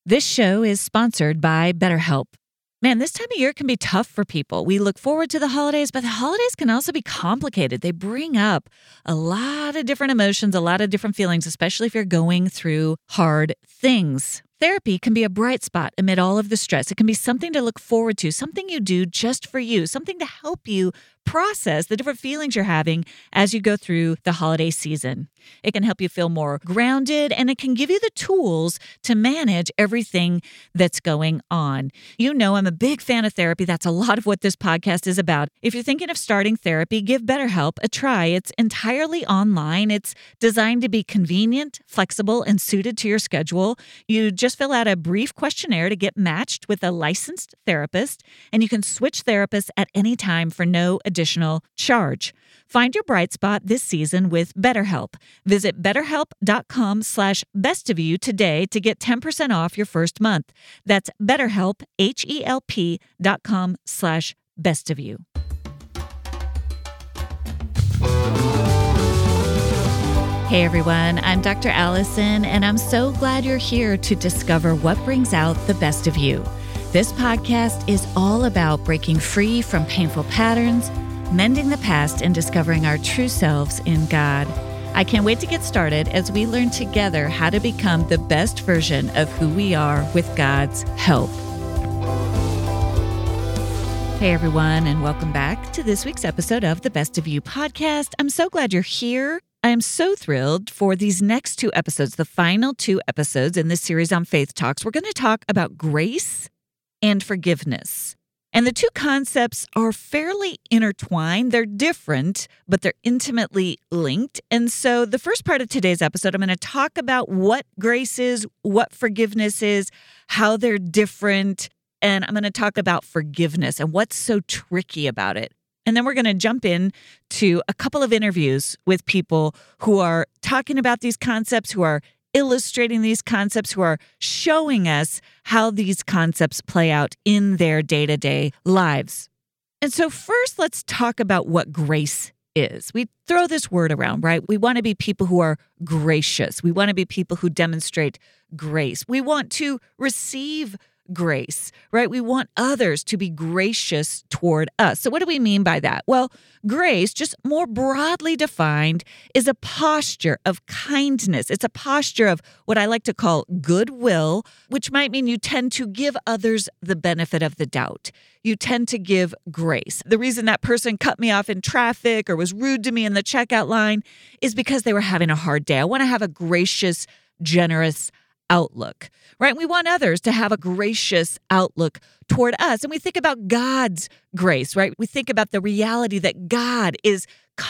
This show is sponsored by BetterHelp. Man, this time of year can be tough for people. We look forward to the holidays, but the holidays can also be complicated. They bring up a lot of different emotions, a lot of different feelings, especially if you're going through hard things. Therapy can be a bright spot amid all of the stress. It can be something to look forward to, something you do just for you, something to help you process the different feelings you're having as you go through the holiday season. It can help you feel more grounded, and it can give you the tools to manage everything that's going on. You know, I'm a big fan of therapy. That's a lot of what this podcast is about. If you're thinking of starting therapy, give BetterHelp a try. It's entirely online. It's designed to be convenient, flexible, and suited to your schedule. You just fill out a brief questionnaire to get matched with a licensed therapist, and you can switch therapists at any time for no additional charge. Find your bright spot this season with BetterHelp. Visit BetterHelp.com/bestofyou today to get 10% off your first month. That's BetterHelp, HELP.com/bestofyou. Hey everyone, I'm Dr. Allison, and I'm so glad you're here to discover what brings out the best of you. This podcast is all about breaking free from painful patterns, mending the past, and discovering our true selves in God. I can't wait to get started as we learn together how to become the best version of who we are with God's help. Hey everyone, and welcome back to this week's episode of the Best of You podcast. I'm so glad you're here. I am so thrilled for these next two episodes, the final two episodes in this series on Faith Talks. We're going to talk about grace and forgiveness. And the two concepts are fairly intertwined. They're different, but they're intimately linked. And so the first part of today's episode, I'm going to talk about what grace is, what forgiveness is, how they're different, and I'm going to talk about forgiveness and what's so tricky about it. And then we're going to jump in to a couple of interviews with people who are talking about these concepts, who are illustrating these concepts, who are showing us how these concepts play out in their day-to-day lives. And so first, let's talk about what grace is. We throw this word around, right? We want to be people who are gracious. We want to be people who demonstrate grace. We want to receive grace, right? We want others to be gracious toward us. So what do we mean by that? Well, grace, just more broadly defined, is a posture of kindness. It's a posture of what I like to call goodwill, which might mean you tend to give others the benefit of the doubt. You tend to give grace. The reason that person cut me off in traffic or was rude to me in the checkout line is because they were having a hard day. I want to have a gracious, generous outlook, right? We want others to have a gracious outlook toward us. And we think about God's grace, right? We think about the reality that God is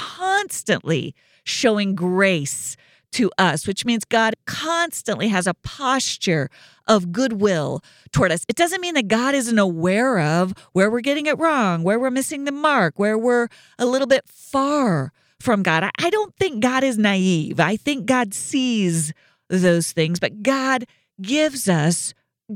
constantly showing grace to us, which means God constantly has a posture of goodwill toward us. It doesn't mean that God isn't aware of where we're getting it wrong, where we're missing the mark, where we're a little bit far from God. I don't think God is naive. I think God sees those things, but God gives us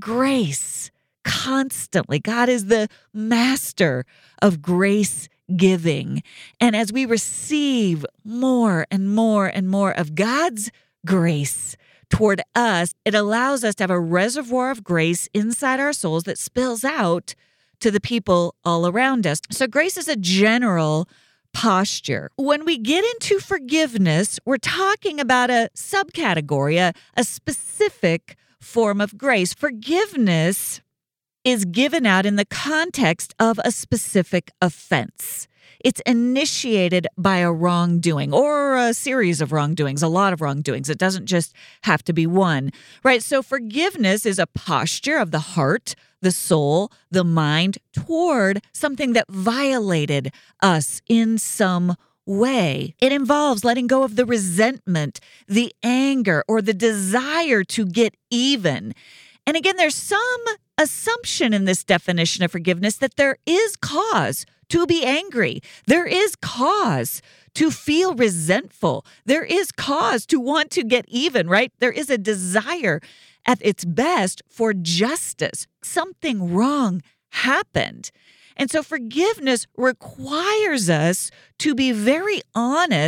grace constantly. God is the master of grace giving. And as we receive more and more and more of God's grace toward us, it allows us to have a reservoir of grace inside our souls that spills out to the people all around us. So grace is a general posture. When we get into forgiveness, we're talking about a subcategory, a specific form of grace. Forgiveness is given out in the context of a specific offense. It's initiated by a wrongdoing or a series of wrongdoings, a lot of wrongdoings. It doesn't just have to be one, right? So forgiveness is a posture of the heart, the soul, the mind toward something that violated us in some way. It involves letting go of the resentment, the anger, or the desire to get even. And again, there's some assumption in this definition of forgiveness that there is cause to be angry. There is cause to feel resentful. There is cause to want to get even, right? There is a desire at its best for justice. Something wrong happened. And so forgiveness requires us to be very honest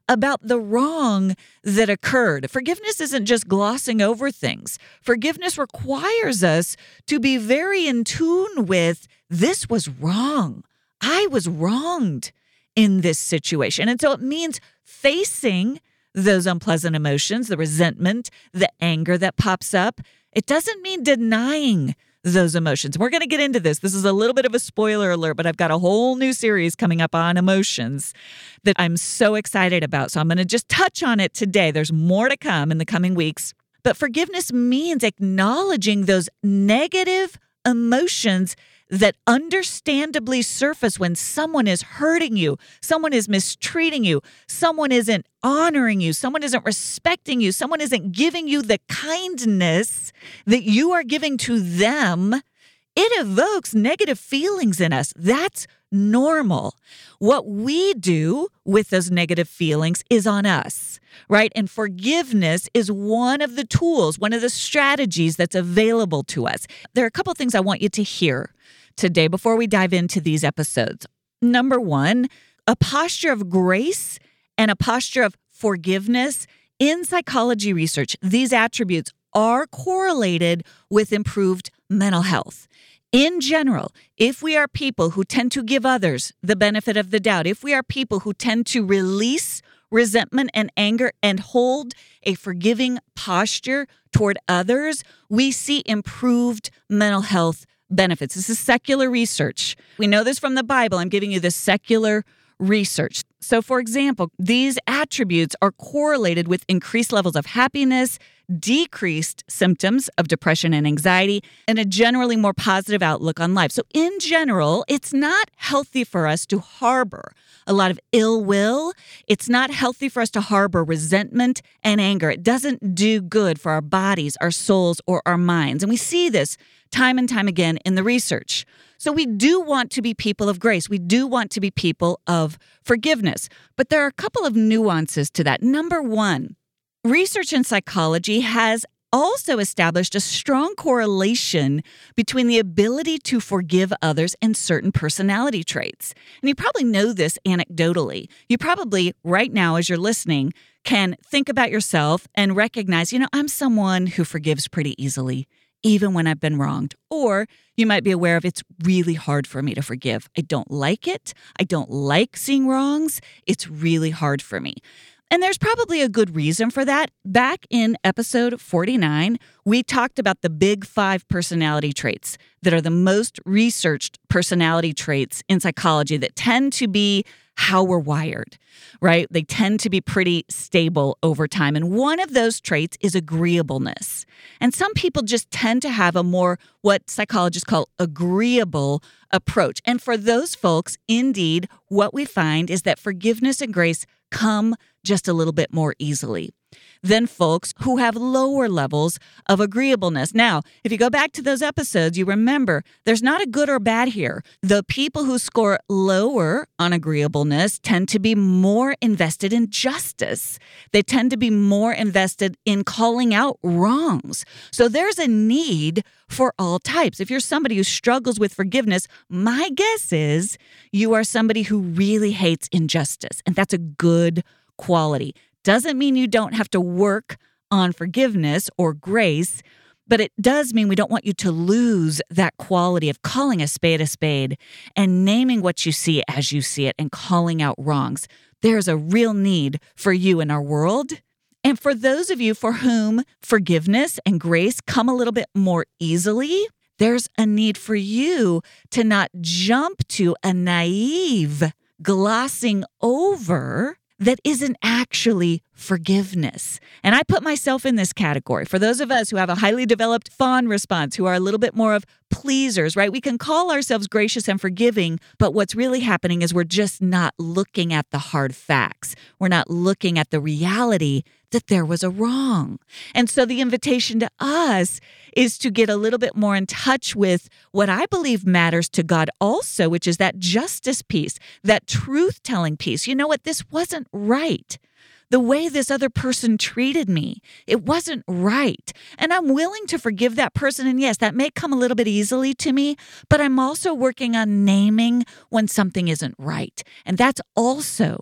about the wrong that occurred. Forgiveness isn't just glossing over things. Forgiveness requires us to be very in tune with, this was wrong. I was wronged in this situation. And so it means facing those unpleasant emotions, the resentment, the anger that pops up. It doesn't mean denying those emotions. We're going to get into this. This is a little bit of a spoiler alert, but I've got a whole new series coming up on emotions that I'm so excited about. So I'm going to just touch on it today. There's more to come in the coming weeks. But forgiveness means acknowledging those negative emotions that understandably surface when someone is hurting you, someone is mistreating you, someone isn't honoring you, someone isn't respecting you, someone isn't giving you the kindness that you are giving to them. It evokes negative feelings in us. That's normal. What we do with those negative feelings is on us, right? And forgiveness is one of the tools, one of the strategies that's available to us. There are a couple of things I want you to hear today before we dive into these episodes. Number one, a posture of grace and a posture of forgiveness. In psychology research, these attributes are correlated with improved mental health. In general, if we are people who tend to give others the benefit of the doubt, if we are people who tend to release resentment and anger and hold a forgiving posture toward others, we see improved mental health benefits. This is secular research. We know this from the Bible. I'm giving you the secular research. So, for example, these attributes are correlated with increased levels of happiness, decreased symptoms of depression and anxiety, and a generally more positive outlook on life. So, in general, it's not healthy for us to harbor a lot of ill will. It's not healthy for us to harbor resentment and anger. It doesn't do good for our bodies, our souls, or our minds. And we see this time and time again in the research. So we do want to be people of grace. We do want to be people of forgiveness. But there are a couple of nuances to that. Number one, research in psychology has also established a strong correlation between the ability to forgive others and certain personality traits. And you probably know this anecdotally. You probably, right now as you're listening, can think about yourself and recognize, I'm someone who forgives pretty easily, even when I've been wronged. Or you might be aware of, it's really hard for me to forgive. I don't like it. I don't like seeing wrongs. It's really hard for me. And there's probably a good reason for that. Back in episode 49, we talked about the big 5 personality traits that are the most researched personality traits in psychology that tend to be how we're wired, right? They tend to be pretty stable over time. And one of those traits is agreeableness. And some people just tend to have a more, what psychologists call agreeable approach. And for those folks, indeed, what we find is that forgiveness and grace come just a little bit more easily than folks who have lower levels of agreeableness. Now, if you go back to those episodes, you remember there's not a good or bad here. The people who score lower on agreeableness tend to be more invested in justice. They tend to be more invested in calling out wrongs. So there's a need for all types. If you're somebody who struggles with forgiveness, my guess is you are somebody who really hates injustice, and that's a good quality. Doesn't mean you don't have to work on forgiveness or grace, but it does mean we don't want you to lose that quality of calling a spade and naming what you see as you see it and calling out wrongs. There's a real need for you in our world. And for those of you for whom forgiveness and grace come a little bit more easily, there's a need for you to not jump to a naive glossing over that isn't actually forgiveness. And I put myself in this category. For those of us who have a highly developed fawn response, who are a little bit more of pleasers, right? We can call ourselves gracious and forgiving, but what's really happening is we're just not looking at the hard facts. We're not looking at the reality that there was a wrong. And so the invitation to us is to get a little bit more in touch with what I believe matters to God also, which is that justice piece, that truth-telling piece. You know what? This wasn't right. The way this other person treated me, it wasn't right. And I'm willing to forgive that person. And yes, that may come a little bit easily to me, but I'm also working on naming when something isn't right. And that's also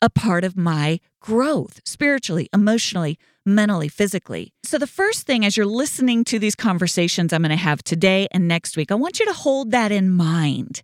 a part of my growth spiritually, emotionally, mentally, physically. So the first thing as you're listening to these conversations I'm going to have today and next week, I want you to hold that in mind.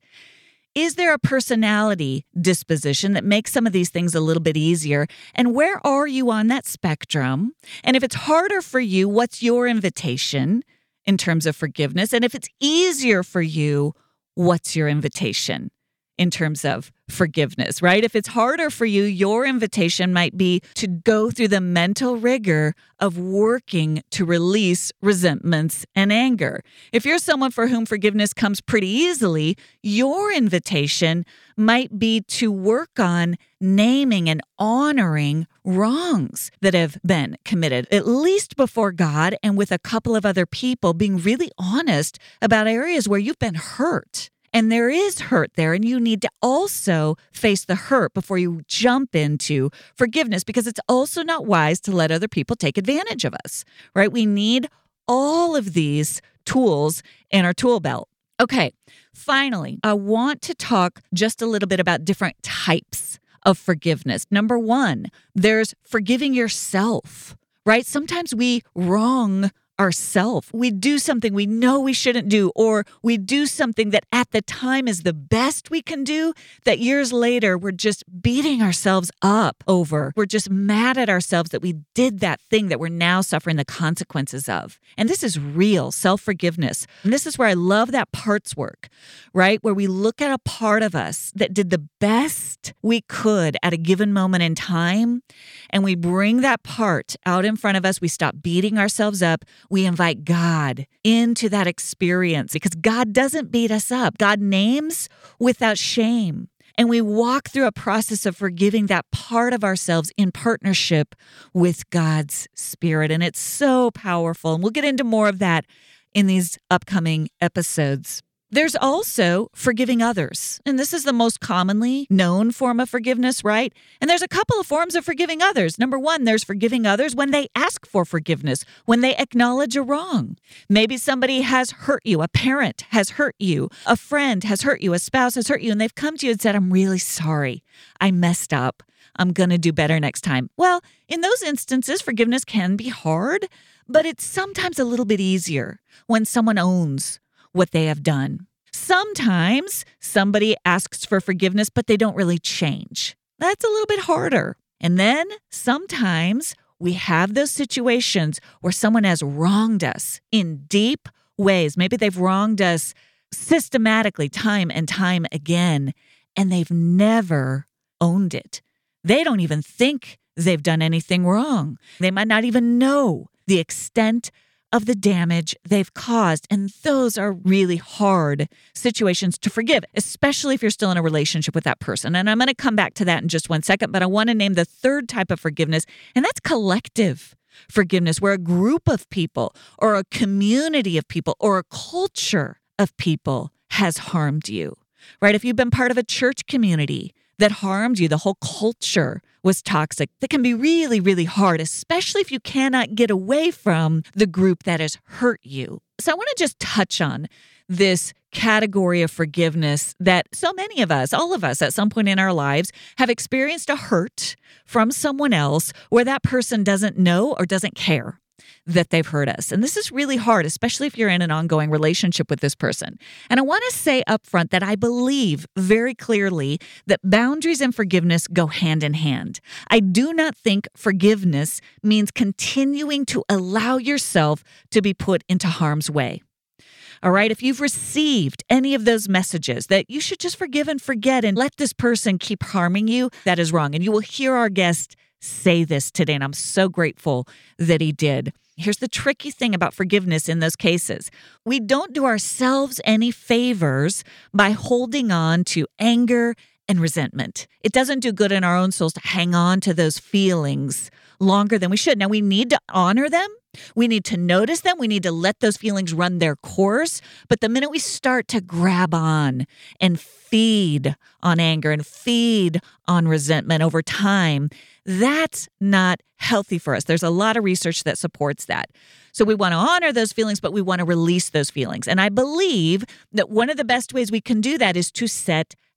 Is there a personality disposition that makes some of these things a little bit easier? And where are you on that spectrum? And if it's harder for you, what's your invitation in terms of forgiveness? And if it's easier for you, what's your invitation in terms of forgiveness, right? If it's harder for you, your invitation might be to go through the mental rigor of working to release resentments and anger. If you're someone for whom forgiveness comes pretty easily, your invitation might be to work on naming and honoring wrongs that have been committed, at least before God and with a couple of other people, being really honest about areas where you've been hurt. And there is hurt there, and you need to also face the hurt before you jump into forgiveness, because it's also not wise to let other people take advantage of us, right? We need all of these tools in our tool belt. Okay, finally, I want to talk just a little bit about different types of forgiveness. Number one, there's forgiving yourself, right? Sometimes we wrong ourselves. We do something we know we shouldn't do, or we do something that at the time is the best we can do, that years later we're just beating ourselves up over. We're just mad at ourselves that we did that thing that we're now suffering the consequences of. And this is real self-forgiveness. And this is where I love that parts work, right? Where we look at a part of us that did the best we could at a given moment in time, and we bring that part out in front of us. We stop beating ourselves up. We invite God into that experience, because God doesn't beat us up. God names without shame. And we walk through a process of forgiving that part of ourselves in partnership with God's Spirit. And it's so powerful. And we'll get into more of that in these upcoming episodes. There's also forgiving others. And this is the most commonly known form of forgiveness, right? And there's a couple of forms of forgiving others. Number one, there's forgiving others when they ask for forgiveness, when they acknowledge a wrong. Maybe somebody has hurt you, a parent has hurt you, a friend has hurt you, a spouse has hurt you, and they've come to you and said, "I'm really sorry. I messed up. I'm going to do better next time." Well, in those instances, forgiveness can be hard, but it's sometimes a little bit easier when someone owns what they have done. Sometimes somebody asks for forgiveness, but they don't really change. That's a little bit harder. And then sometimes we have those situations where someone has wronged us in deep ways. Maybe they've wronged us systematically time and time again, and they've never owned it. They don't even think they've done anything wrong. They might not even know the extent of the damage they've caused. And those are really hard situations to forgive, especially if you're still in a relationship with that person. And I'm going to come back to that in just one second, but I want to name the third type of forgiveness, and that's collective forgiveness, where a group of people or a community of people or a culture of people has harmed you, right? If you've been part of a church community that harmed you, the whole culture was toxic. That can be really, really hard, especially if you cannot get away from the group that has hurt you. So I want to just touch on this category of forgiveness that so many of us, all of us at some point in our lives, have experienced a hurt from someone else where that person doesn't know or doesn't care that they've hurt us. And this is really hard, especially if you're in an ongoing relationship with this person. And I want to say up front that I believe very clearly that boundaries and forgiveness go hand in hand. I do not think forgiveness means continuing to allow yourself to be put into harm's way. All right, if you've received any of those messages that you should just forgive and forget and let this person keep harming you, that is wrong. And you will hear our guest say this today, and I'm so grateful that he did. Here's the tricky thing about forgiveness in those cases. We don't do ourselves any favors by holding on to anger and resentment. It doesn't do good in our own souls to hang on to those feelings longer than we should. Now, we need to honor them. We need to notice them. We need to let those feelings run their course. But the minute we start to grab on and feed on anger and feed on resentment over time, that's not healthy for us. There's a lot of research that supports that. So we want to honor those feelings, but we want to release those feelings. And I believe that one of the best ways we can do that is to set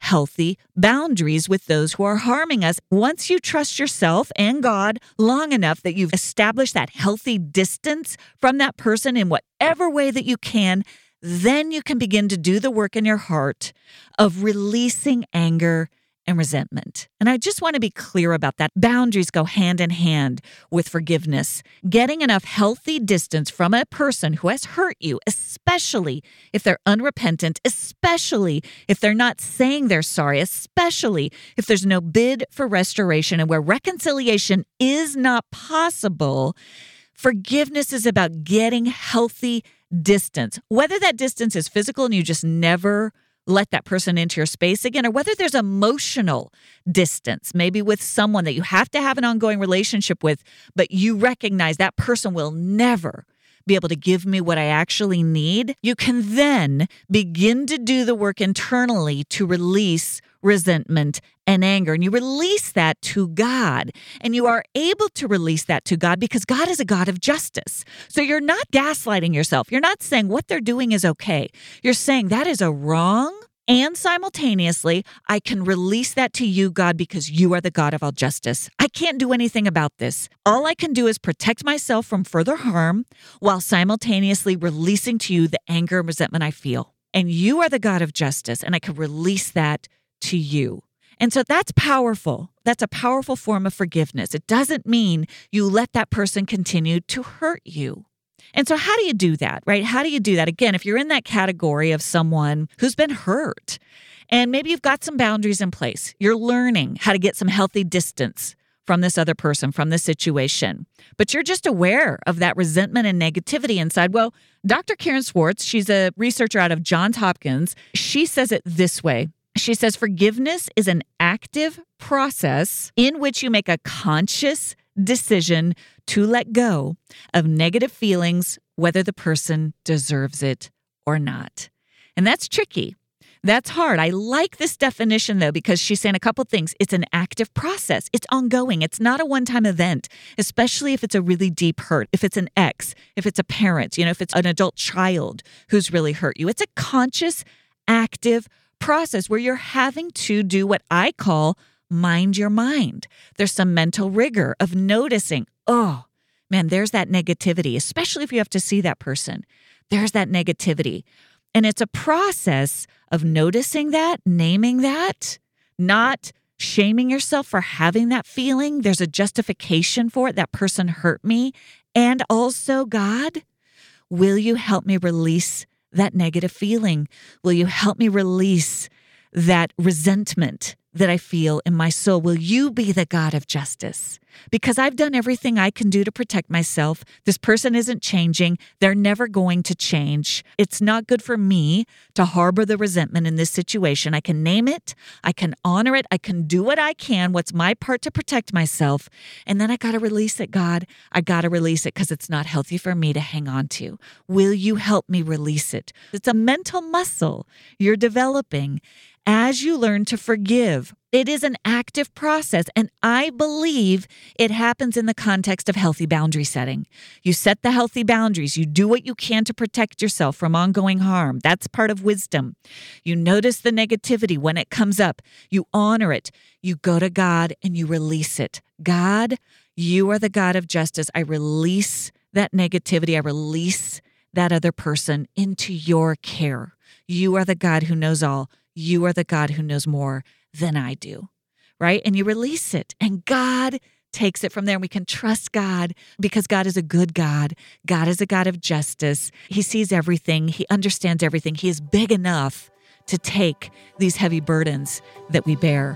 healthy boundaries with those who are harming us. Once you trust yourself and God long enough that you've established that healthy distance from that person in whatever way that you can, then you can begin to do the work in your heart of releasing anger and resentment. And I just want to be clear about that. Boundaries go hand in hand with forgiveness. Getting enough healthy distance from a person who has hurt you, especially if they're unrepentant, especially if they're not saying they're sorry, especially if there's no bid for restoration and where reconciliation is not possible. Forgiveness is about getting healthy distance, whether that distance is physical and you just never let that person into your space again, or whether there's emotional distance, maybe with someone that you have to have an ongoing relationship with, but you recognize that person will never be able to give me what I actually need. You can then begin to do the work internally to release resentment and anger. And you release that to God. And you are able to release that to God because God is a God of justice. So you're not gaslighting yourself. You're not saying what they're doing is okay. You're saying that is a wrong. And simultaneously, I can release that to you, God, because you are the God of all justice. I can't do anything about this. All I can do is protect myself from further harm while simultaneously releasing to you the anger and resentment I feel. And you are the God of justice, and I can release that to you. And so that's powerful. That's a powerful form of forgiveness. It doesn't mean you let that person continue to hurt you. And so how do you do that, right? How do you do that? Again, if you're in that category of someone who's been hurt and maybe you've got some boundaries in place, you're learning how to get some healthy distance from this other person, from this situation, but you're just aware of that resentment and negativity inside. Well, Dr. Karen Swartz, she's a researcher out of Johns Hopkins. She says it this way. She says, forgiveness is an active process in which you make a conscious decision to let go of negative feelings, whether the person deserves it or not. And that's tricky. That's hard. I like this definition, though, because she's saying a couple things. It's an active process. It's ongoing. It's not a one-time event, especially if it's a really deep hurt, if it's an ex, if it's a parent, if it's an adult child who's really hurt you. It's a conscious, active process where you're having to do what I call mind your mind. There's some mental rigor of noticing, oh, man, there's that negativity, especially if you have to see that person. There's that negativity. And it's a process of noticing that, naming that, not shaming yourself for having that feeling. There's a justification for it. That person hurt me. And also, God, will you help me release that negative feeling? Will you help me release that resentment that I feel in my soul? Will you be the God of justice? Because I've done everything I can do to protect myself. This person isn't changing. They're never going to change. It's not good for me to harbor the resentment in this situation. I can name it. I can honor it. I can do what I can. What's my part to protect myself? And then I got to release it, God. I got to release it because it's not healthy for me to hang on to. Will you help me release it? It's a mental muscle you're developing as you learn to forgive. It is an active process, and I believe it happens in the context of healthy boundary setting. You set the healthy boundaries. You do what you can to protect yourself from ongoing harm. That's part of wisdom. You notice the negativity when it comes up. You honor it. You go to God and you release it. God, you are the God of justice. I release that negativity. I release that other person into your care. You are the God who knows all. You are the God who knows more than I do, right? And you release it, and God takes it from there. And we can trust God because God is a good God. God is a God of justice. He sees everything. He understands everything. He is big enough to take these heavy burdens that we bear.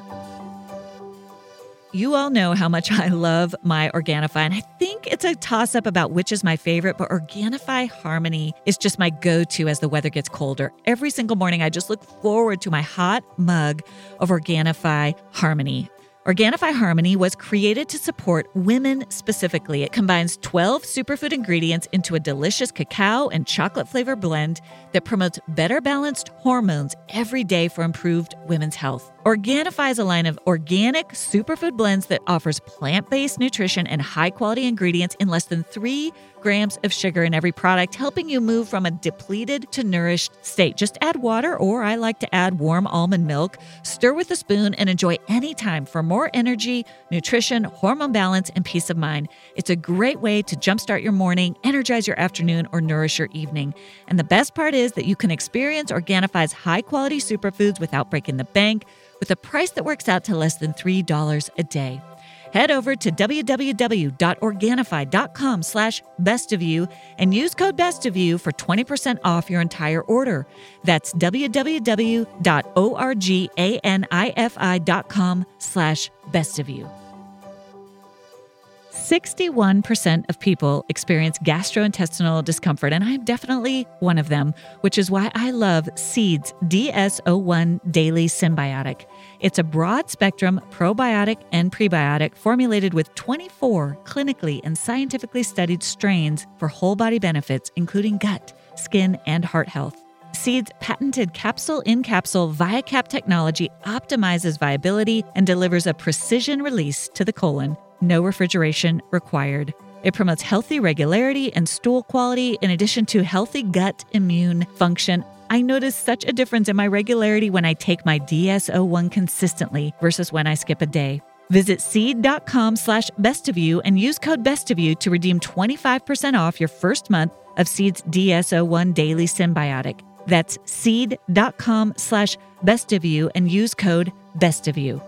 You all know how much I love my Organifi, and I think it's a toss-up about which is my favorite, but Organifi Harmony is just my go-to as the weather gets colder. Every single morning, I just look forward to my hot mug of Organifi Harmony. Organifi Harmony was created to support women specifically. It combines 12 superfood ingredients into a delicious cacao and chocolate flavor blend that promotes better balanced hormones every day for improved women's health. Organifi is a line of organic superfood blends that offers plant-based nutrition and high-quality ingredients in less than 3 grams of sugar in every product, helping you move from a depleted to nourished state. Just add water, or I like to add warm almond milk, stir with a spoon, and enjoy anytime for more energy, nutrition, hormone balance, and peace of mind. It's a great way to jumpstart your morning, energize your afternoon, or nourish your evening. And the best part is that you can experience Organifi's high-quality superfoods without breaking the bank, with a price that works out to less than $3 a day. Head over to www.organifi.com/bestofyou and use code bestofyou for 20% off your entire order. That's www.organifi.com/bestofyou. 61% of people experience gastrointestinal discomfort, and I'm definitely one of them, which is why I love Seed's DS-01 Daily Synbiotic. It's a broad-spectrum probiotic and prebiotic formulated with 24 clinically and scientifically studied strains for whole-body benefits, including gut, skin, and heart health. Seed's patented capsule-in-capsule ViaCap technology optimizes viability and delivers a precision release to the colon. No refrigeration required. It promotes healthy regularity and stool quality in addition to healthy gut immune function. I notice such a difference in my regularity when I take my DS-01 consistently versus when I skip a day. Visit seed.com/bestofyou and use code bestofyou to redeem 25% off your first month of Seed's DS-01 Daily Synbiotic. That's seed.com/bestofyou and use code bestofyou.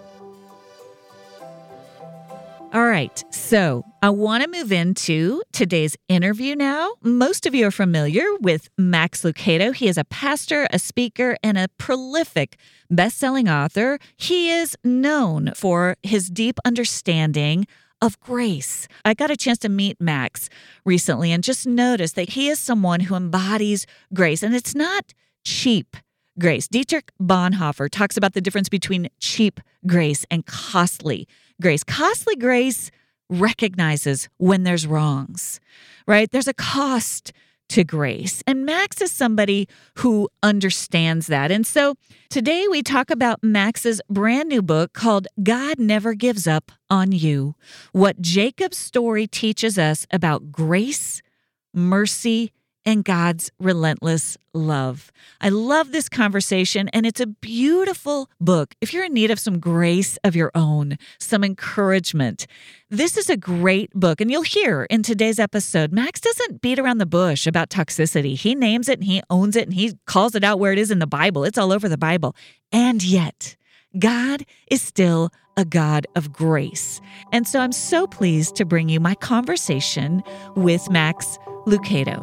All right, so I want to move into today's interview now. Most of you are familiar with Max Lucado. He is a pastor, a speaker, and a prolific best-selling author. He is known for his deep understanding of grace. I got a chance to meet Max recently and just noticed that he is someone who embodies grace, and it's not cheap grace. Dietrich Bonhoeffer talks about the difference between cheap grace and costly grace. Costly grace recognizes when there's wrongs, right? There's a cost to grace. And Max is somebody who understands that. And so today we talk about Max's brand new book called God Never Gives Up on You: What Jacob's Story Teaches Us About Grace, Mercy, and God's Relentless Love. I love this conversation, and it's a beautiful book. If you're in need of some grace of your own, some encouragement, this is a great book. And you'll hear in today's episode, Max doesn't beat around the bush about toxicity. He names it, and he owns it, and he calls it out where it is in the Bible. It's all over the Bible. And yet, God is still a God of grace. And so I'm so pleased to bring you my conversation with Max Lucado.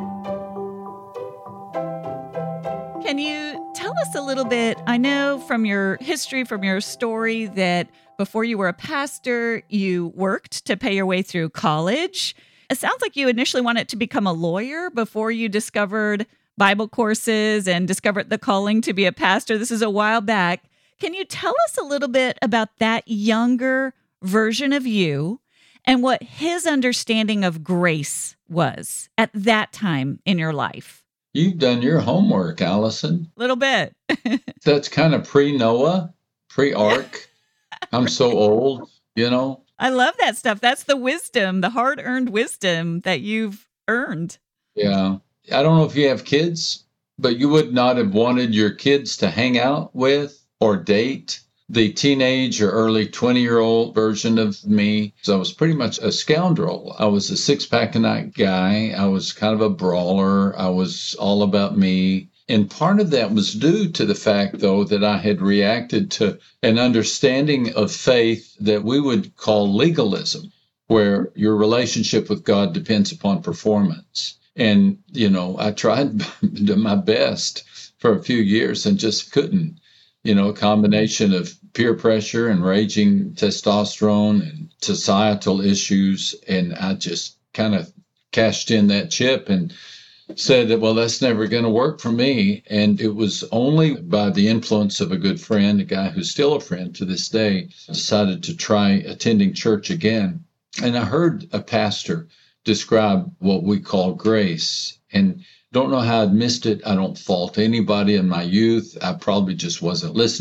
Can you tell us a little bit? I know from your history, from your story, that before you were a pastor, you worked to pay your way through college. It sounds like you initially wanted to become a lawyer before you discovered Bible courses and discovered the calling to be a pastor. This is a while back. Can you tell us a little bit about that younger version of you and what his understanding of grace was at that time in your life? You've done your homework, Allison. A little bit. That's kind of pre-Noah, pre-Ark. I'm so old, you know. I love that stuff. That's the wisdom, the hard-earned wisdom that you've earned. Yeah. I don't know if you have kids, but you would not have wanted your kids to hang out with or date the teenage or early 20-year-old version of me. So I was pretty much a scoundrel. I was a six-pack-a-night guy. I was kind of a brawler. I was all about me. And part of that was due to the fact, though, that I had reacted to an understanding of faith that we would call legalism, where your relationship with God depends upon performance. And, you know, I tried my best for a few years and just couldn't. You know, a combination of peer pressure and raging testosterone and societal issues. And I just kind of cashed in that chip and said that, well, that's never going to work for me. And it was only by the influence of a good friend, a guy who's still a friend to this day, decided to try attending church again. And I heard a pastor describe what we call grace. And don't know how I'd missed it. I don't fault anybody in my youth. I probably just wasn't listening.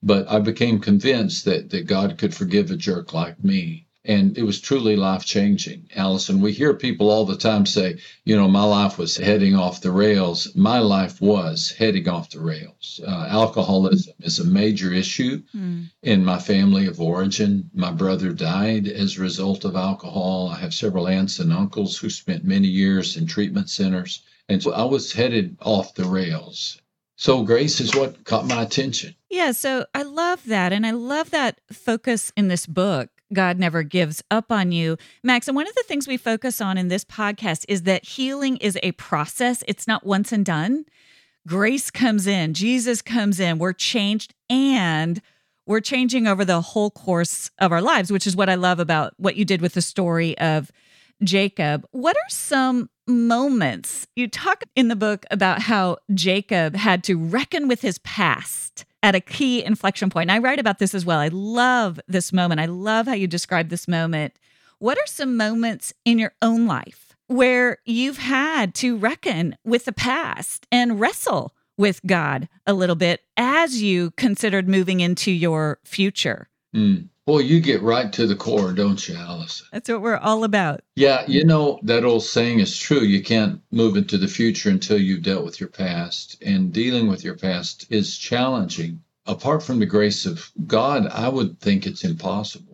But I became convinced that God could forgive a jerk like me. And it was truly life-changing. Allison, we hear people all the time say, my life was heading off the rails. My life was heading off the rails. Alcoholism is a major issue in my family of origin. My brother died as a result of alcohol. I have several aunts and uncles who spent many years in treatment centers. And so I was headed off the rails. So grace is what caught my attention. Yeah, so I love that. And I love that focus in this book. God never gives up on you. Max, and one of the things we focus on in this podcast is that healing is a process. It's not once and done. Grace comes in, Jesus comes in, we're changed, and we're changing over the whole course of our lives, which is what I love about what you did with the story of Jacob. What are some moments? You talk in the book about how Jacob had to reckon with his past at a key inflection point. And I write about this as well. I love this moment. I love how you describe this moment. What are some moments in your own life where you've had to reckon with the past and wrestle with God a little bit as you considered moving into your future? Boy, you get right to the core, don't you, Allison? That's what we're all about. Yeah, that old saying is true. You can't move into the future until you've dealt with your past. And dealing with your past is challenging. Apart from the grace of God, I would think it's impossible.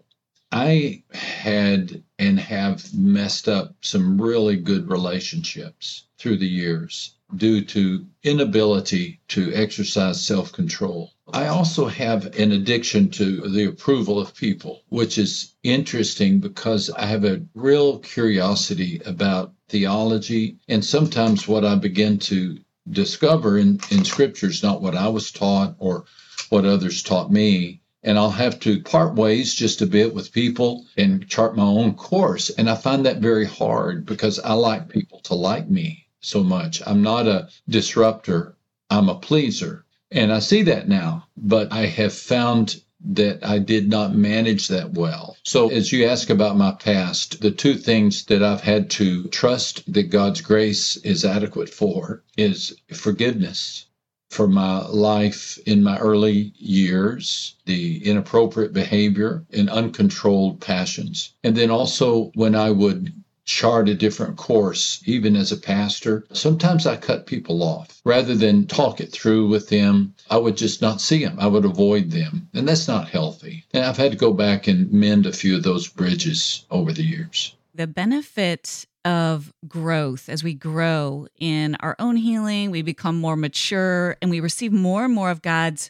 I had and have messed up some really good relationships through the years due to inability to exercise self-control. I also have an addiction to the approval of people, which is interesting because I have a real curiosity about theology. And sometimes what I begin to discover in Scripture is not what I was taught or what others taught me. And I'll have to part ways just a bit with people and chart my own course. And I find that very hard because I like people to like me so much. I'm not a disruptor. I'm a pleaser. And I see that now, but I have found that I did not manage that well. So as you ask about my past, the two things that I've had to trust that God's grace is adequate for is forgiveness for my life in my early years, the inappropriate behavior and uncontrolled passions. And then also when I would chart a different course, even as a pastor, sometimes I cut people off. Rather than talk it through with them, I would just not see them. I would avoid them. And that's not healthy. And I've had to go back and mend a few of those bridges over the years. The benefit of growth as we grow in our own healing, we become more mature and we receive more and more of God's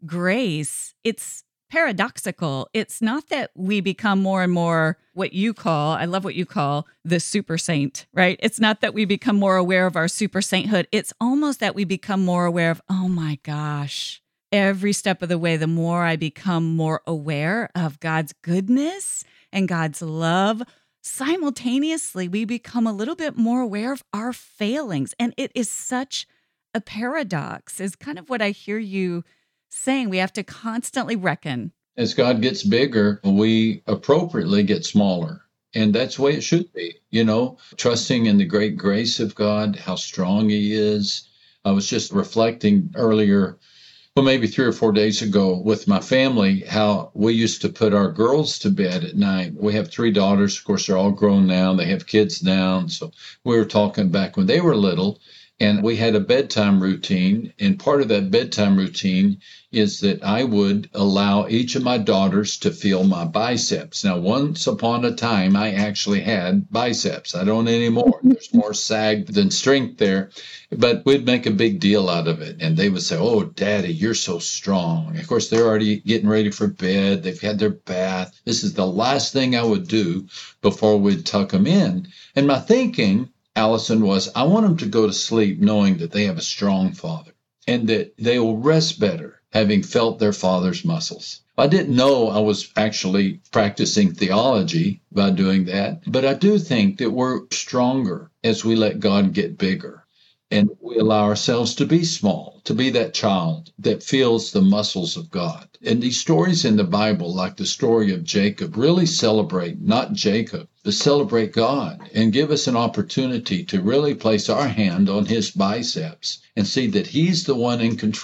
grace. It's paradoxical. It's not that we become more and more what you call, I love what you call the super saint, right? It's not that we become more aware of our super sainthood. It's almost that we become more aware of, oh my gosh, every step of the way, the more I become more aware of God's goodness and God's love, simultaneously, we become a little bit more aware of our failings. And it is such a paradox, is kind of what I hear you saying. We have to constantly reckon. As God gets bigger, we appropriately get smaller. And that's the way it should be, trusting in the great grace of God, how strong He is. I was just reflecting earlier, maybe 3 or 4 days ago with my family, how we used to put our girls to bed at night. We have 3 daughters. Of course, they're all grown now. They have kids now. So we were talking back when they were little. And we had a bedtime routine, and part of that bedtime routine is that I would allow each of my daughters to feel my biceps. Now, once upon a time, I actually had biceps. I don't anymore. There's more sag than strength there, but we'd make a big deal out of it. And they would say, "Oh, Daddy, you're so strong." Of course, they're already getting ready for bed. They've had their bath. This is the last thing I would do before we'd tuck them in. And my thinking, Allison, was I want them to go to sleep knowing that they have a strong father and that they will rest better having felt their father's muscles. I didn't know I was actually practicing theology by doing that, but I do think that we're stronger as we let God get bigger and we allow ourselves to be small, to be that child that feels the muscles of God. And these stories in the Bible, like the story of Jacob, really celebrate not Jacob, but celebrate God and give us an opportunity to really place our hand on His biceps and see that He's the one in control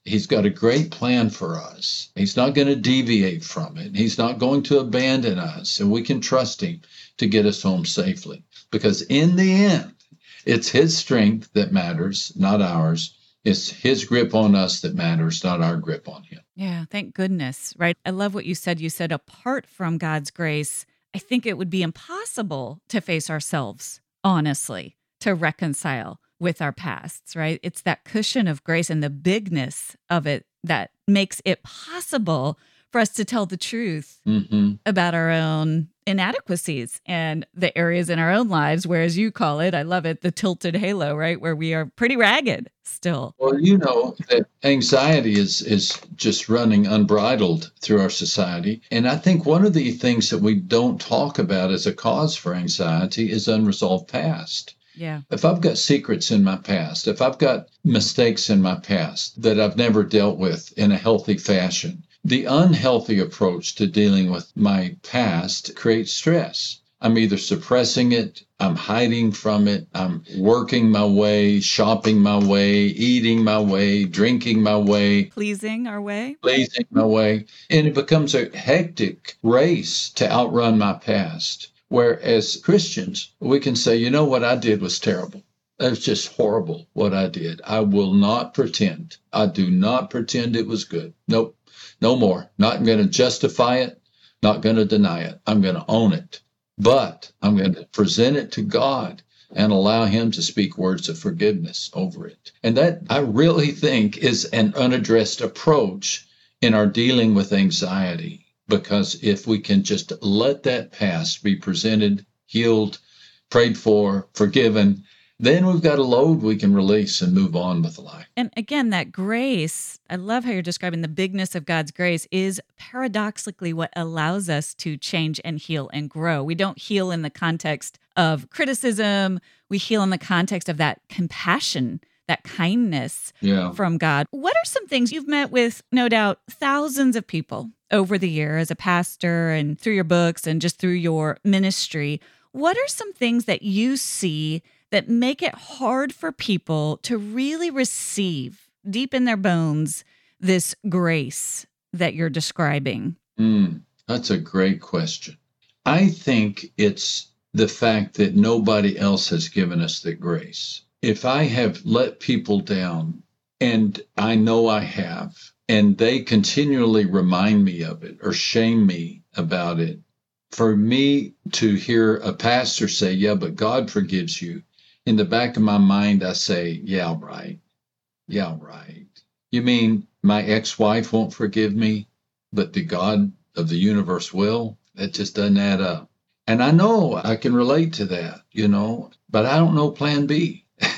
He's got a great plan for us. He's not going to deviate from it. He's not going to abandon us, and we can trust him to get us home safely. Because in the end, it's his strength that matters, not ours. It's his grip on us that matters, not our grip on him. Yeah, thank goodness, right? I love what you said. You said apart from God's grace, I think it would be impossible to face ourselves honestly, to reconcile with our pasts, right? It's that cushion of grace and the bigness of it that makes it possible for us to tell the truth about our own inadequacies and the areas in our own lives where, as you call it, I love it, the tilted halo, right? Where we are pretty ragged still. Well, you know that anxiety is just running unbridled through our society. And I think one of the things that we don't talk about as a cause for anxiety is unresolved past. Yeah. If I've got secrets in my past, if I've got mistakes in my past that I've never dealt with in a healthy fashion, the unhealthy approach to dealing with my past creates stress. I'm either suppressing it, I'm hiding from it, I'm working my way, shopping my way, eating my way, drinking my way, pleasing my way. And it becomes a hectic race to outrun my past. Whereas Christians, we can say, you know, what I did was terrible. It was just horrible what I did. I will not pretend. I do not pretend it was good. Nope. No more. Not going to justify it. Not going to deny it. I'm going to own it. But I'm going to present it to God and allow him to speak words of forgiveness over it. And that, I really think, is an unaddressed approach in our dealing with anxiety. Because if we can just let that past be presented, healed, prayed for, forgiven, then we've got a load we can release and move on with life. And again, that grace, I love how you're describing the bigness of God's grace, is paradoxically what allows us to change and heal and grow. We don't heal in the context of criticism. We heal in the context of that compassion, that kindness from God. What are some things you've met with, no doubt, thousands of people over the year as a pastor and through your books and just through your ministry? What are some things that you see that make it hard for people to really receive deep in their bones this grace that you're describing? That's a great question. I think it's the fact that nobody else has given us the grace. If I have let people down, and I know I have, and they continually remind me of it or shame me about it, for me to hear a pastor say, yeah, but God forgives you, in the back of my mind, I say, yeah, right. Yeah, right. You mean my ex-wife won't forgive me, but the God of the universe will? That just doesn't add up. And I know I can relate to that, you know, but I don't know plan B.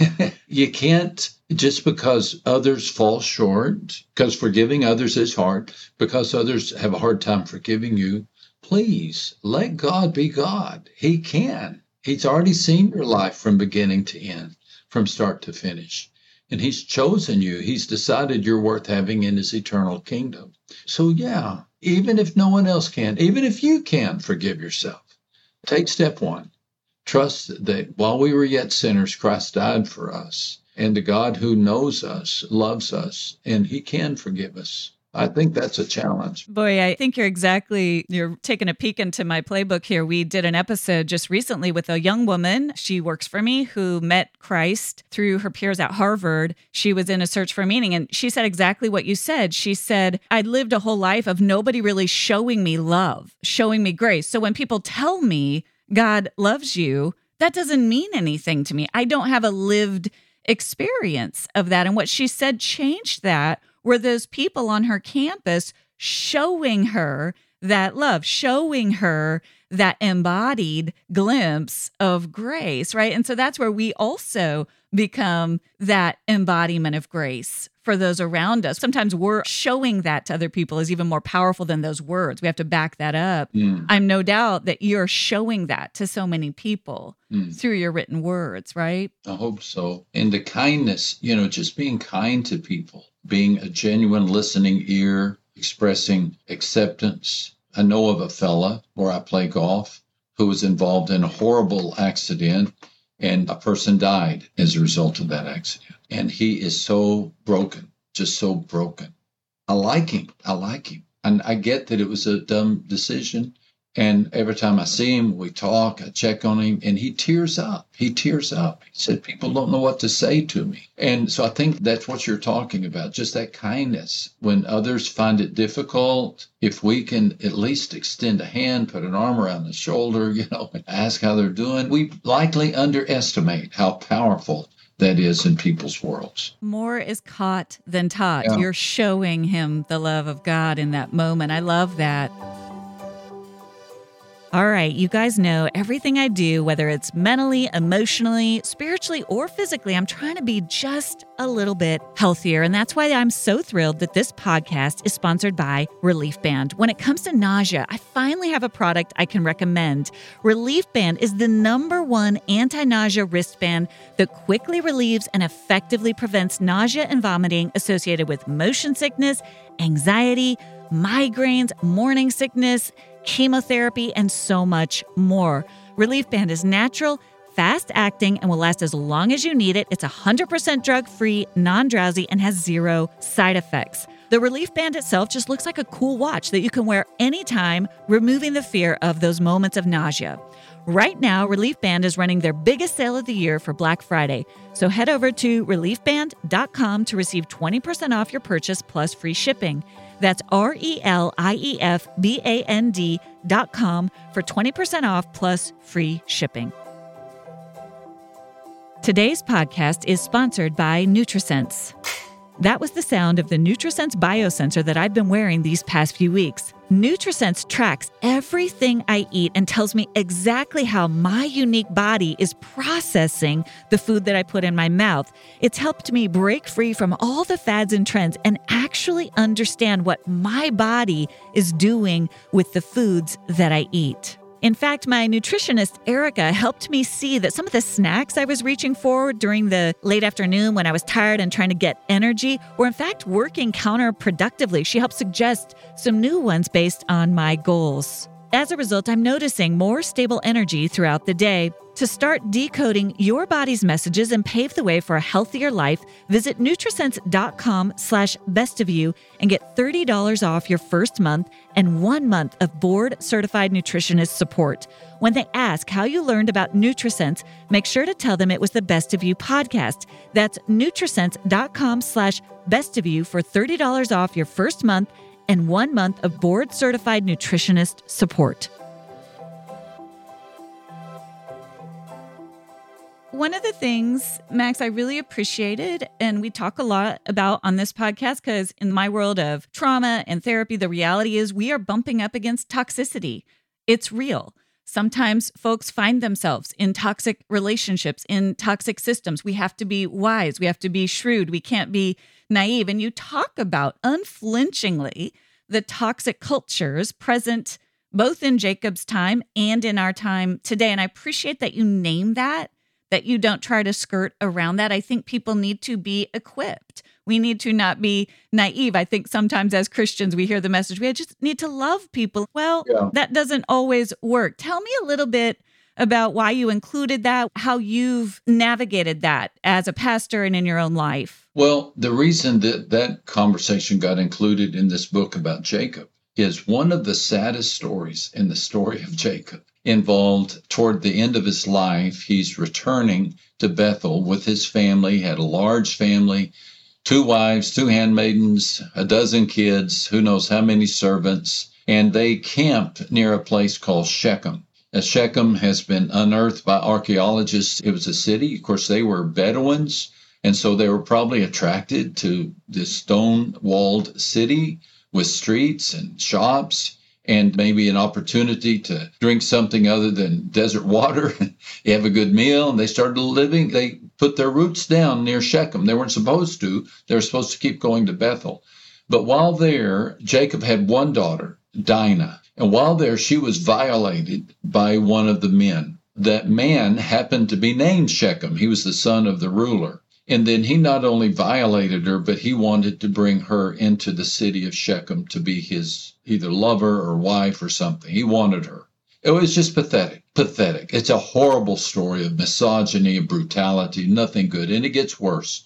You can't, just because others fall short, because forgiving others is hard, because others have a hard time forgiving you, please let God be God. He can. He's already seen your life from beginning to end, from start to finish. And he's chosen you. He's decided you're worth having in his eternal kingdom. So yeah, even if no one else can, even if you can forgive yourself, take step one. Trust that while we were yet sinners, Christ died for us. And the God who knows us, loves us, and he can forgive us. I think that's a challenge. Boy, I think you're taking a peek into my playbook here. We did an episode just recently with a young woman. She works for me who met Christ through her peers at Harvard. She was in a search for meaning, and she said exactly what you said. She said, I lived a whole life of nobody really showing me love, showing me grace. So when people tell me God loves you, that doesn't mean anything to me. I don't have a lived experience of that. And what she said changed that were those people on her campus showing her that love, showing her that embodied glimpse of grace, right? And so that's where we also become that embodiment of grace for those around us. Sometimes we're showing that to other people is even more powerful than those words. We have to back that up. I'm no doubt that you're showing that to so many people through your written words, right? I hope so. And the kindness, just being kind to people, being a genuine listening ear, expressing acceptance. I know of a fella where I play golf who was involved in a horrible accident, and a person died as a result of that accident. And he is so broken just so broken. I like him. And I get that it was a dumb decision. And every time I see him, we talk, I check on him, and he tears up. He said, people don't know what to say to me. And so I think that's what you're talking about, just that kindness. When others find it difficult, if we can at least extend a hand, put an arm around the shoulder, and ask how they're doing, we likely underestimate how powerful that is in people's worlds. More is caught than taught. Yeah. You're showing him the love of God in that moment. I love that. All right, you guys know everything I do, whether it's mentally, emotionally, spiritually, or physically, I'm trying to be just a little bit healthier. And that's why I'm so thrilled that this podcast is sponsored by Relief Band. When it comes to nausea, I finally have a product I can recommend. Relief Band is the #1 anti-nausea wristband that quickly relieves and effectively prevents nausea and vomiting associated with motion sickness, anxiety, migraines, morning sickness, chemotherapy, and so much more. Relief Band is natural, fast-acting, and will last as long as you need it. It's 100% drug-free, non-drowsy, and has 0 side effects. The Relief Band itself just looks like a cool watch that you can wear anytime, removing the fear of those moments of nausea. Right now, Relief Band is running their biggest sale of the year for Black Friday. So head over to reliefband.com to receive 20% off your purchase plus free shipping. That's RELIEFBAND.com for 20% off plus free shipping. Today's podcast is sponsored by NutriSense. That was the sound of the NutriSense biosensor that I've been wearing these past few weeks. NutriSense tracks everything I eat and tells me exactly how my unique body is processing the food that I put in my mouth. It's helped me break free from all the fads and trends and actually understand what my body is doing with the foods that I eat. In fact, my nutritionist, Erica, helped me see that some of the snacks I was reaching for during the late afternoon when I was tired and trying to get energy were in fact working counterproductively. She helped suggest some new ones based on my goals. As a result, I'm noticing more stable energy throughout the day. To start decoding your body's messages and pave the way for a healthier life, visit nutrisense.com/bestofyou and get $30 off your first month and 1 month of board-certified nutritionist support. When they ask how you learned about NutriSense, make sure to tell them it was the Best of You podcast. That's nutrisense.com/bestofyou for $30 off your first month and 1 month of board-certified nutritionist support. One of the things, Max, I really appreciated, and we talk a lot about on this podcast, because in my world of trauma and therapy, the reality is we are bumping up against toxicity. It's real. Sometimes folks find themselves in toxic relationships, in toxic systems. We have to be wise. We have to be shrewd. We can't be naive. And you talk about unflinchingly the toxic cultures present both in Jacob's time and in our time today. And I appreciate that you name that you don't try to skirt around that. I think people need to be equipped. We need to not be naive. I think sometimes as Christians, we hear the message, we just need to love people. Well, That doesn't always work. Tell me a little bit about why you included that, how you've navigated that as a pastor and in your own life. Well, the reason that conversation got included in this book about Jacob is one of the saddest stories in the story of Jacob involved toward the end of his life. He's returning to Bethel with his family, had a large family, 2 wives, 2 handmaidens, 12 kids, who knows how many servants, and they camped near a place called Shechem. As Shechem has been unearthed by archaeologists, it was a city. Of course, they were Bedouins, and so they were probably attracted to this stone-walled city with streets and shops, and maybe an opportunity to drink something other than desert water. You have a good meal, and they started living. They put their roots down near Shechem. They weren't supposed to. They were supposed to keep going to Bethel. But while there, Jacob had one daughter, Dinah. And while there, she was violated by one of the men. That man happened to be named Shechem. He was the son of the ruler. And then he not only violated her, but he wanted to bring her into the city of Shechem to be his either lover or wife or something. He wanted her. It was just pathetic. It's a horrible story of misogyny and brutality, nothing good. And it gets worse.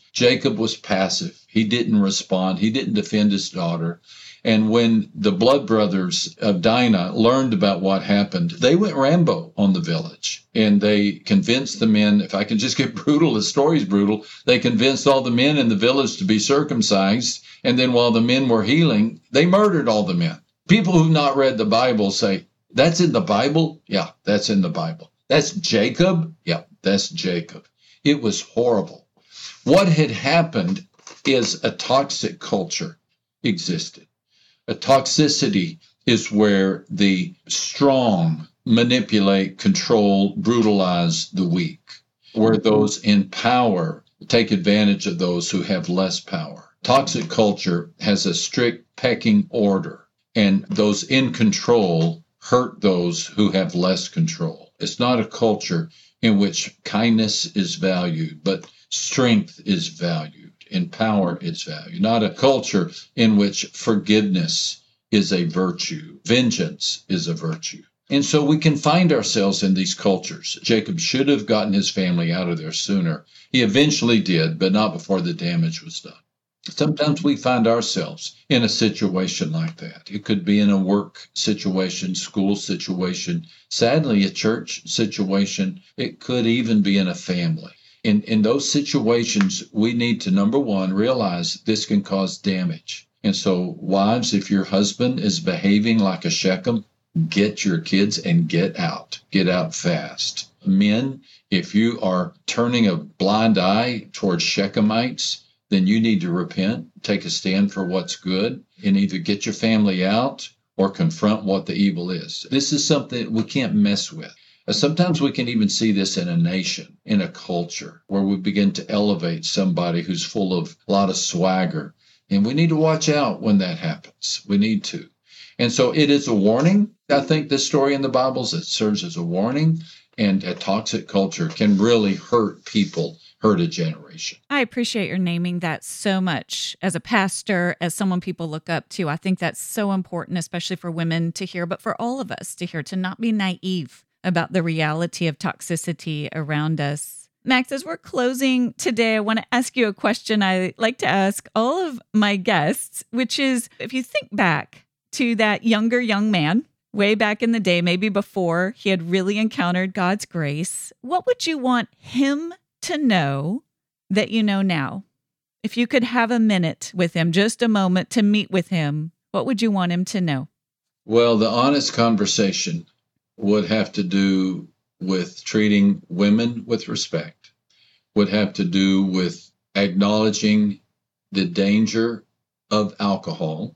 Jacob was passive. He didn't respond. He didn't defend his daughter. And when the blood brothers of Dinah learned about what happened, they went Rambo on the village. And they convinced the men, if I can just get brutal, the story's brutal, they convinced all the men in the village to be circumcised. And then while the men were healing, they murdered all the men. People who've not read the Bible say, that's in the Bible? Yeah, that's in the Bible. That's Jacob? Yeah, that's Jacob. It was horrible. What had happened is a toxic culture existed. A toxicity is where the strong manipulate, control, brutalize the weak, where those in power take advantage of those who have less power. Toxic culture has a strict pecking order, and those in control hurt those who have less control. It's not a culture in which kindness is valued, but strength is valued and power is valued. Not a culture in which forgiveness is a virtue, vengeance is a virtue. And so we can find ourselves in these cultures. Jacob should have gotten his family out of there sooner. He eventually did, but not before the damage was done. Sometimes we find ourselves in a situation like that. It could be in a work situation, school situation, sadly, a church situation. It could even be in a family. In those situations, we need to, number one, realize this can cause damage. And so, wives, if your husband is behaving like a Shechem, get your kids and get out. Get out fast. Men, if you are turning a blind eye towards Shechemites, then you need to repent, take a stand for what's good, and either get your family out or confront what the evil is. This is something we can't mess with. Sometimes we can even see this in a nation, in a culture, where we begin to elevate somebody who's full of a lot of swagger. And we need to watch out when that happens. We need to. And so it is a warning. I think this story in the Bible, it serves as a warning. And a toxic culture can really hurt people, hurt a generation. I appreciate your naming that so much. As a pastor, as someone people look up to, I think that's so important, especially for women to hear, but for all of us to hear, to not be naive about the reality of toxicity around us. Max, as we're closing today, I want to ask you a question I like to ask all of my guests, which is, if you think back to that younger young man, way back in the day, maybe before he had really encountered God's grace, what would you want him to know that you know now? If you could have a minute with him, just a moment to meet with him, what would you want him to know? Well, the honest conversation would have to do with treating women with respect, would have to do with acknowledging the danger of alcohol,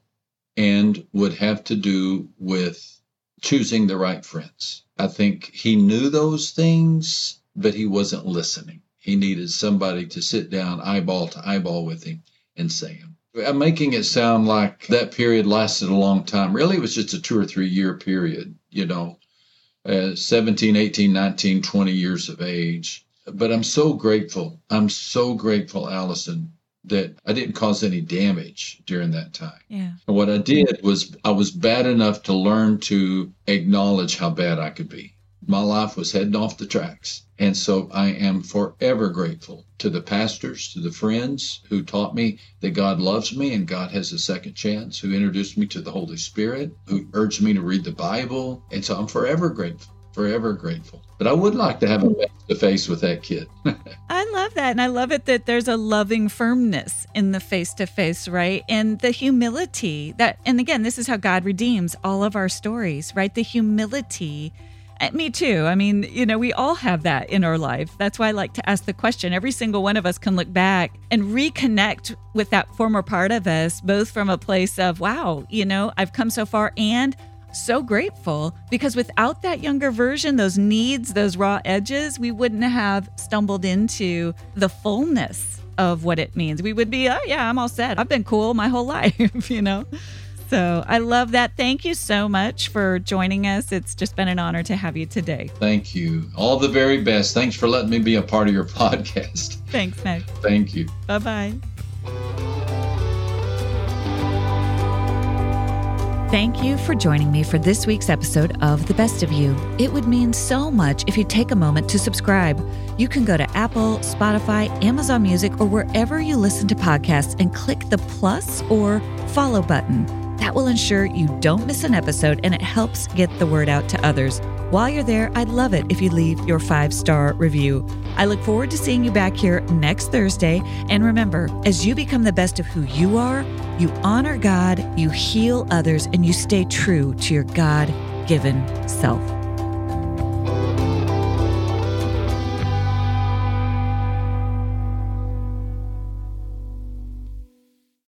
and would have to do with choosing the right friends. I think he knew those things, but he wasn't listening. He needed somebody to sit down eyeball to eyeball with him and say them. I'm making it sound like that period lasted a long time. Really, it was just a 2 or 3 year period, 17, 18, 19, 20 years of age. But I'm so grateful. I'm so grateful, Allison, that I didn't cause any damage during that time. Yeah. And what I did was I was bad enough to learn to acknowledge how bad I could be. My life was heading off the tracks. And so I am forever grateful to the pastors, to the friends who taught me that God loves me and God has a second chance, who introduced me to the Holy Spirit, who urged me to read the Bible. And so I'm forever grateful. But I would like to have a face-to-face with that kid. I love that. And I love it that there's a loving firmness in the face-to-face, right? And the humility that, and again, this is how God redeems all of our stories, right? The humility. Me too. I mean, we all have that in our life. That's why I like to ask the question. Every single one of us can look back and reconnect with that former part of us, both from a place of, wow, I've come so far, and so grateful, because without that younger version, those needs, those raw edges, we wouldn't have stumbled into the fullness of what it means. We would be, oh yeah, I'm all set. I've been cool my whole life, So I love that. Thank you so much for joining us. It's just been an honor to have you today. Thank you. All the very best. Thanks for letting me be a part of your podcast. Thanks, Max. Thank you. Bye-bye. Thank you for joining me for this week's episode of The Best of You. It would mean so much if you take a moment to subscribe. You can go to Apple, Spotify, Amazon Music, or wherever you listen to podcasts and click the plus or follow button. That will ensure you don't miss an episode and it helps get the word out to others. While you're there, I'd love it if you leave your 5-star review. I look forward to seeing you back here next Thursday. And remember, as you become the best of who you are, you honor God, you heal others, and you stay true to your God-given self.